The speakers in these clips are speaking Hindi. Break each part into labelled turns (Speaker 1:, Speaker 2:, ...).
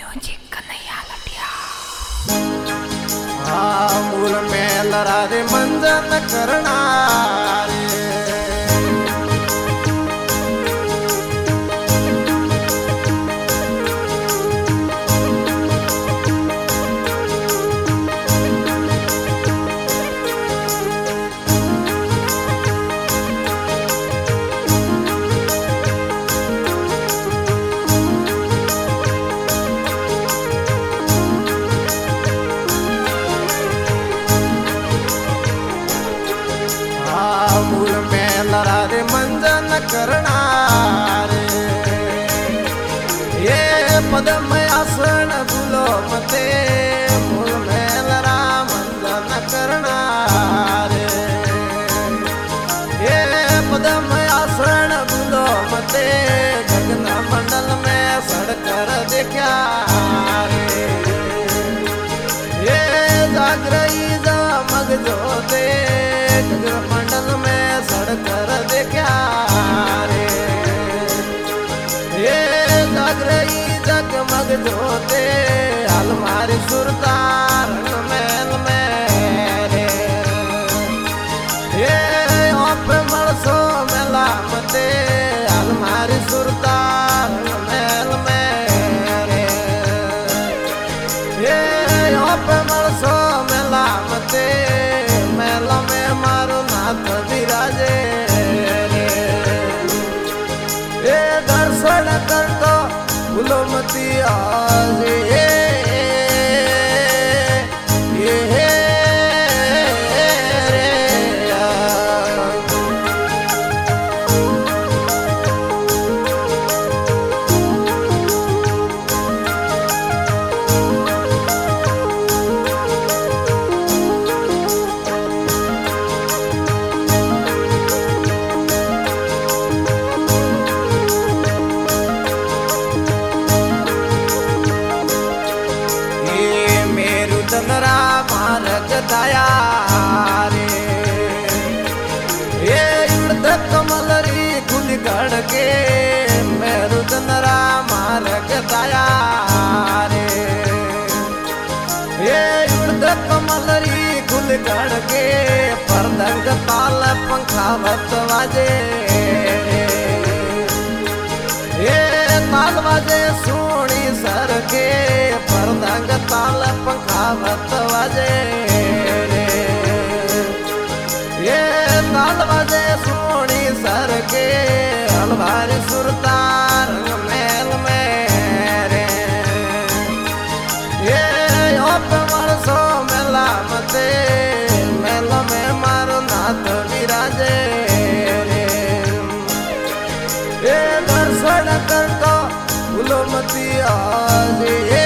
Speaker 1: म्यूजिक कन्हैया लटिया।
Speaker 2: मूल में लड़ा रे मंजन करना रे मूल में लड़ा रे मंजन करना रे ये पदम आसन भूलो मते मूल में लड़ा मंजन करना रे ये पदम आसन भूलो मते गगन मंडल में सड़कर देखा रे ये जागरई जा मग जोते मंडल में सड़कर देखा रे ये जागरई जगमग जोते अलमारी सुरतार महल में रे ये ओप मरसो मेला मते अलमारी सुरतार महल में रे ये ओप मरसो मेला मते मेला में मारो नाथ विराजे रे ये दर्शन कर तो भूलो मती आज ये चंद्रा मार्ग दया रे ये उड़द कमलरी खुल गढ़ के मेरु चंद्रा मार्ग दया रे ये उड़द कमलरी खुल गढ़ के परदंग ताल पंखावत वाजे ये ताल वाजे सोनी सर के परदंग ताल पंखावत वाजे रे ये ताल वाजे सोनी सर के अलवारी सुरतार मेल में रे ये ओप मरसो मेला मते मेला में मारो नाथ विराजे रे ये दर्शन कर तो भूलो मती आज ये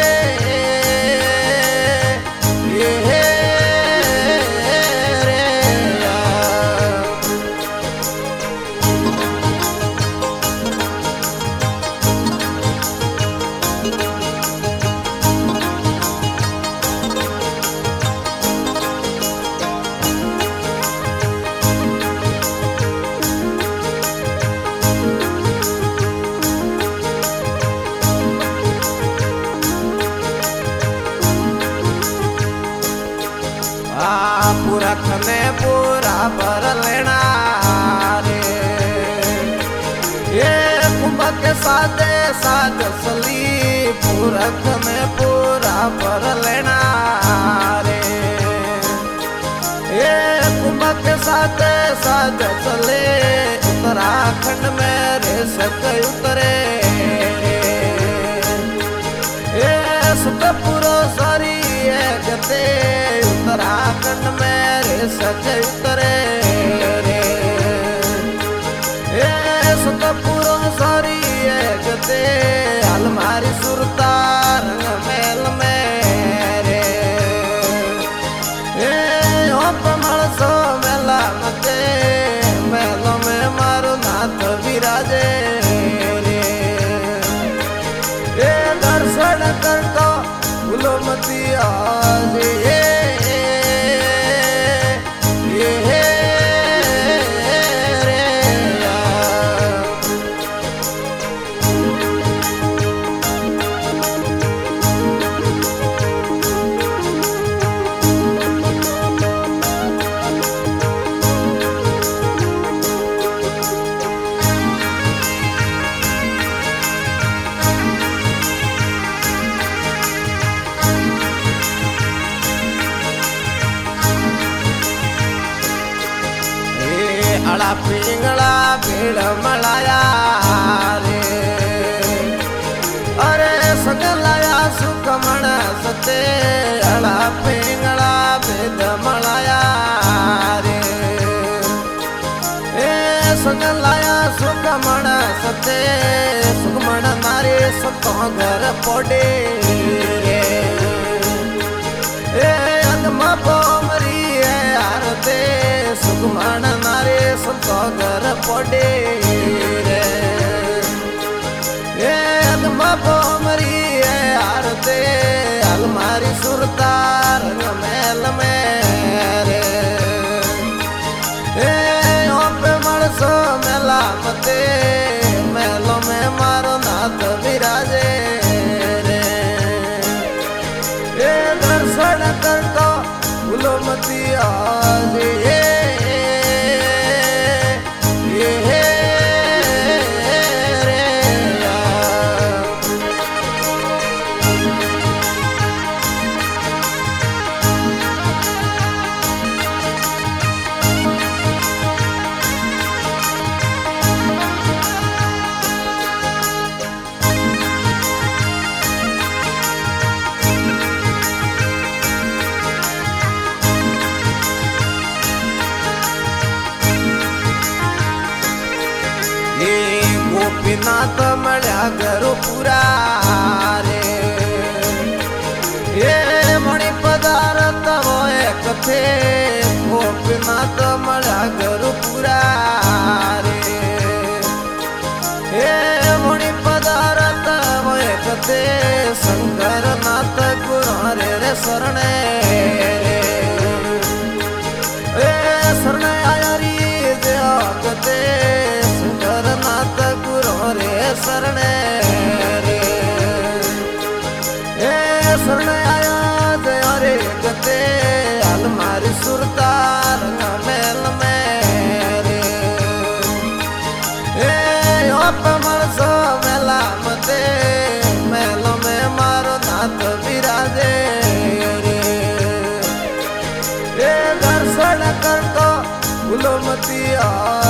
Speaker 2: पुरख में पूरा भर लेना रे ये कुंभ के सादे साध सली पुरख में पूरा भर लेना रे ये कुंभ के सादे साध चले उत्तराखंड में रे सक उतरे ये सुतपुरो सारी गते उत्तराखंड में रे सच उतरे रे ये सुतपुरो सारी गते अलमारी सुरतार मेल में रे ये ओप मरसो मेला मते मेलो में मारो नाथ विराजे रे ये दर्शन कर तो भूलो मती आज ये अड़ा पिंगला भीड़ मलाया रे अरे सगलाया सुखमण सते अड़ा पिंगला भेद मलाया रे सगलाया सुखमण सते सुखमण नारी सतो घर पोडे रे अदमा पोमरी है आरते सुखमण नारी सतो घर पोडे रे अदमा पोमरी है आरते अलमारी सुरता रंग मेल में रे मणसो मेला मते मेलो में मारो नाथ विराजे रे दर्शन कर तो भूलो मती आज गोपीनाथ मळ्या घरो पुरा रे ये मणि पदार्थ होय कथे गोपीनाथ मळ्या घरो पुरा रे ये मणि पदार्थ होय कथे शंकरनाथ गुरु रे शरणे रे शरणे आया री जगते शंकरनाथ रे शरणे रे शरण आया दया रे गते अलमारी सुरता रंग मेल में रे मणसो मेला मते मेलो में मारो नाथ विराजे रे दर्शन कर तो भूलो मती